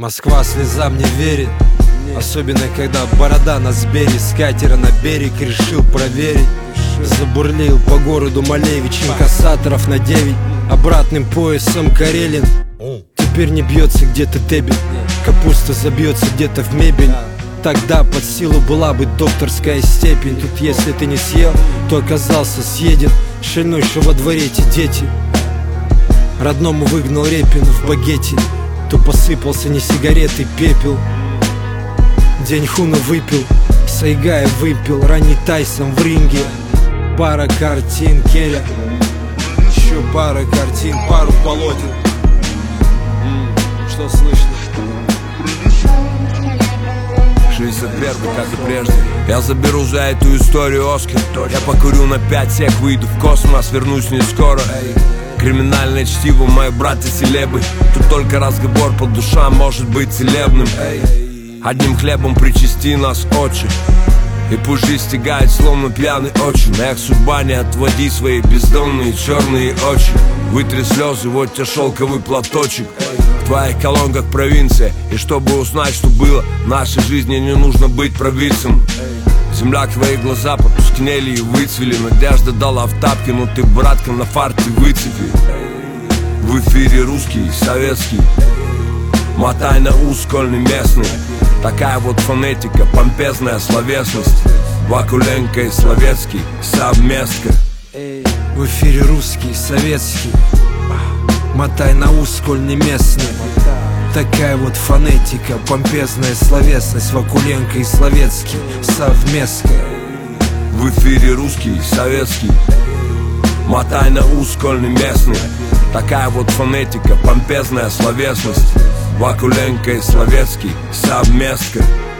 Москва слезам не верит, особенно когда борода на сбере. С катера на берег решил проверить. Забурлил по городу Малевич, инкассаторов на 9, обратным поясом Карелин. Теперь не бьется где-то дебет, капуста забьется где-то в мебель. Тогда под силу была бы докторская степень. Тут если ты не съел, то оказался съеден. Шальной, что во дворе эти дети. Родному выгнал Репин в багете, то посыпался не сигареты, пепел. День Хуна выпил, Сайгая выпил, ранний Тайсон в ринге. Пара картин Керя, еще пара картин, пару полотен. Что слышно? 61, как и прежде. Я заберу за эту историю Оскар. Я покурю на 5 сек, выйду в космос, вернусь не скоро. Криминальное чтиво, мои братья-селебы. Тут только разговор по душам может быть целебным. Одним хлебом причасти нас, отче, и пусть жизнь стягает, словно пьяный очень. Эх, судьба, не отводи свои бездомные черные очи. Вытри слезы, вот тебе шелковый платочек. В твоих колонках провинция. И чтобы узнать, что было в нашей жизни, не нужно быть провидцем. Земля, твои глаза потускнели и выцвели. Надежда дала в тапки, но ты, братка, на фарте выцепи. В эфире русский, советский, мотай на ус, школьный местный. Такая вот фонетика, помпезная словесность. Вакуленко и Словецкий, совместка. В эфире русский, советский, мотай на ус, сколь не местный. Такая вот фонетика, помпезная словесность. Вакуленко и Словецкий, совместка. В эфире русский, советский, мотай на ус, сколь не местный. Такая вот фонетика, помпезная словесность. Вакуленко и Словецкий, совместка.